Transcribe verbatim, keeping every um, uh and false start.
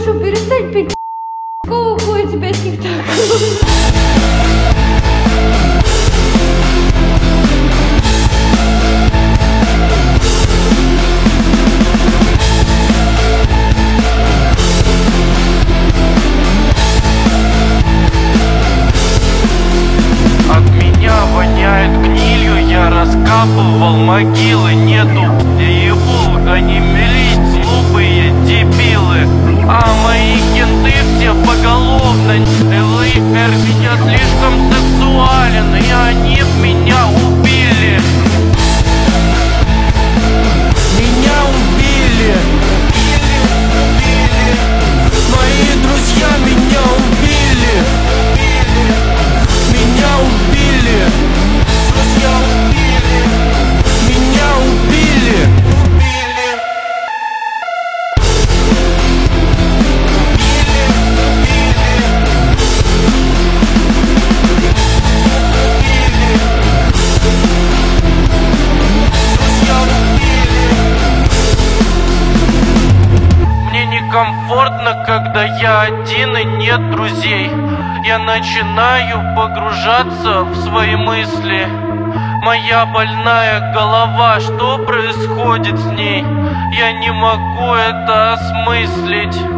прошу, перестань пить. Какого хуя тебя тик-так? Воняет гнилью, я раскапывал могилы. Нету ебул, они милиции, глупые дебилы. А мои кенты все поголовно. ЛХР меня слишком сексуален, и они меня убили. Меня убили. Мои друзья меня убили. Меня убили. Друзья убили. Меня убили. Мне некомфортно, когда я один и нет друзей. Я начинаю погружаться в свои мысли. Моя больная голова, что происходит с ней? Я не могу это осмыслить.